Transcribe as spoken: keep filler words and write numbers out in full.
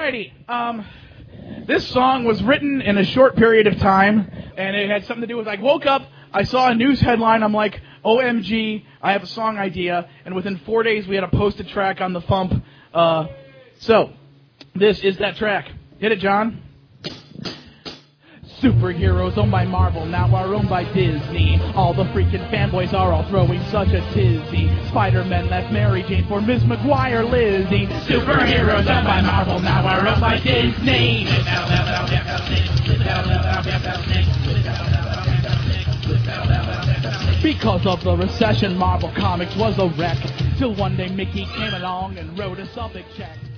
Alrighty. Um, this song was written in a short period of time, and it had something to do with, I woke up, I saw a news headline, I'm like, O M G, I have a song idea, and within four days we had a posted track on the Thump. Uh, so, this is that track. Hit it, John. Superheroes owned by Marvel now are owned by Disney. All the freaking fanboys are all throwing such a tizzy. Spider-Man left Mary Jane for Miz McGuire Lizzie. Superheroes owned by Marvel now are owned by Disney. Because of the recession, Marvel Comics was a wreck. Till one day Mickey came along and wrote us a big check.